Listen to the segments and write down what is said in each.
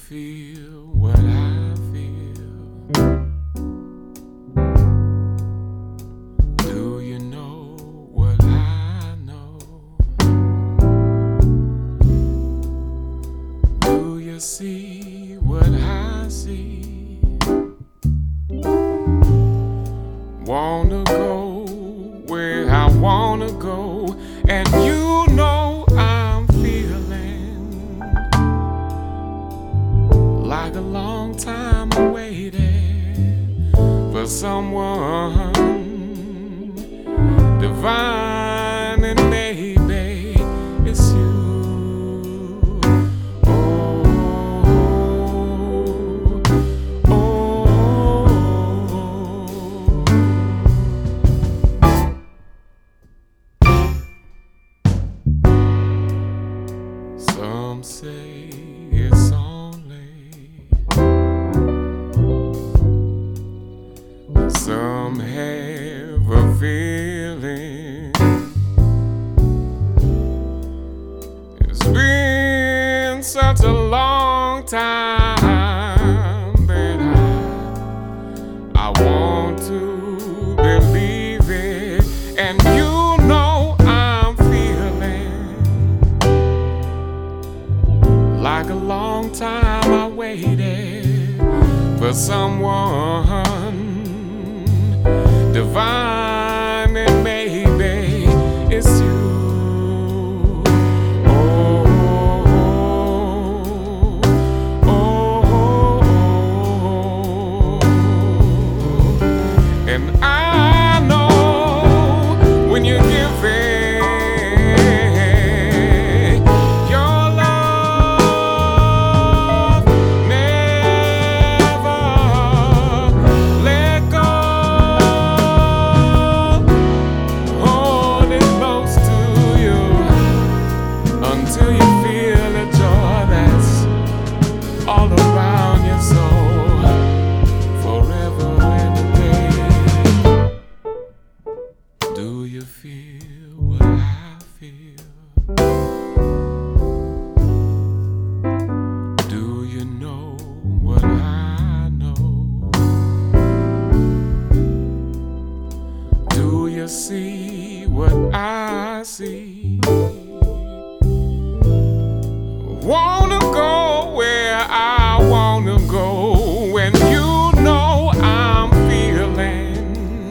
feel what I feel? Do you know what I know? Do you see what I see? Wanna go where I wanna go, and you know I'm feeling like a long time I waited for someone divine, and maybe it's you. Oh, oh, some say it's only, some have a feeling. It's been such a long time that I want to believe it, and you know I'm feeling like a long time I waited for someone divine, and maybe it's you. Oh, oh, oh, and I know when you give it your love, never let go. Hold it close to you until you feel the joy that's all around your soul, forever and a day. Do you feel what I feel? Do you know what I know? Do you see what I see? Wanna go where I wanna go, and you know I'm feeling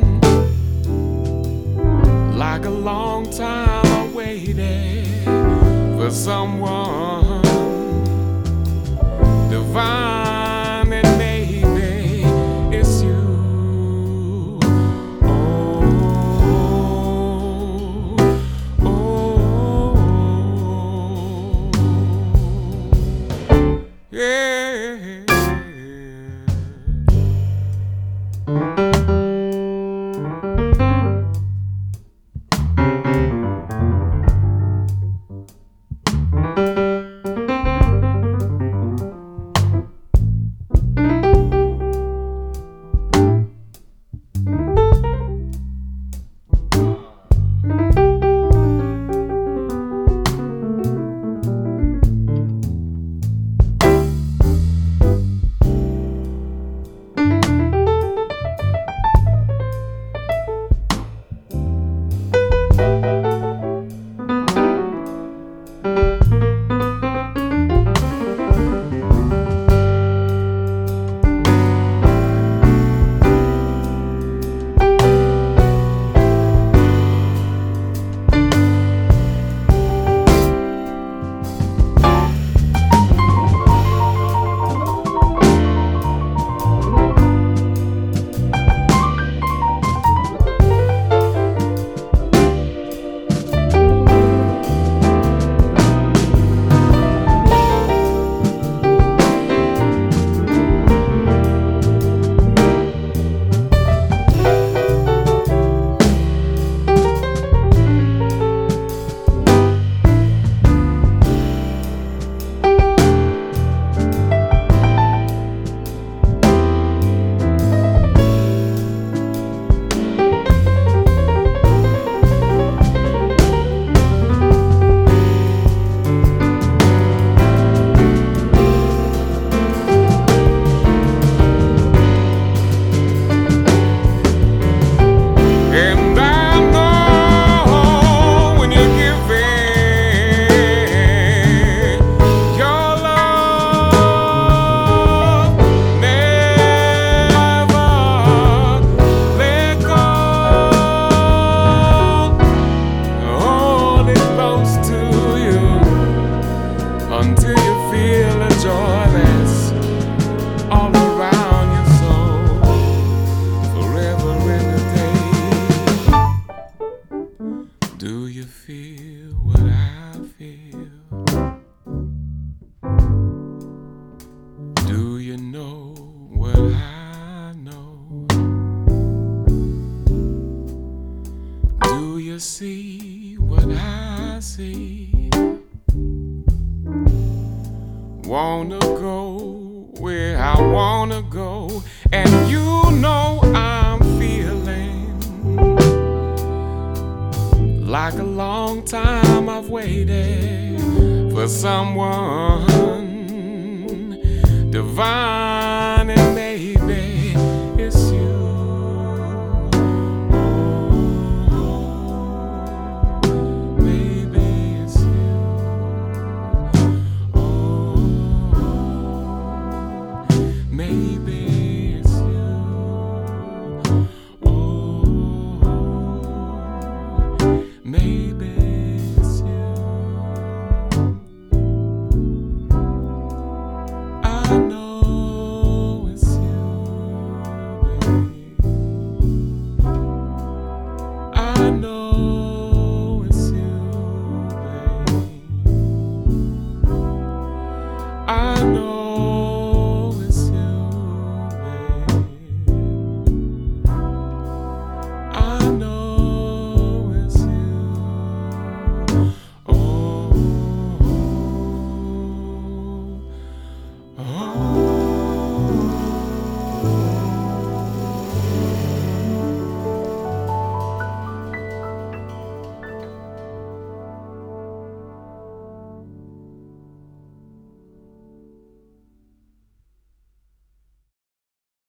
like a long time I waited for someone divine, and maybe it's you. Oh, oh, yeah. wanna go where I wanna go, and you know I'm feeling like a long time I've waited for someone divine.